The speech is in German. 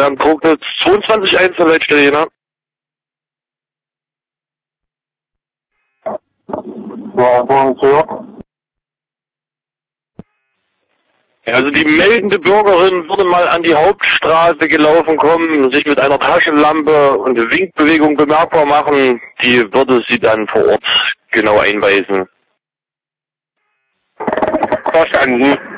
Bernd Trognitz, 22.1 der Leitstelle Jena. Ja, Also die meldende Bürgerin würde mal an die Hauptstraße gelaufen kommen, sich mit einer Taschenlampe und Winkbewegung bemerkbar machen. Die würde sie dann vor Ort genau einweisen. verstanden.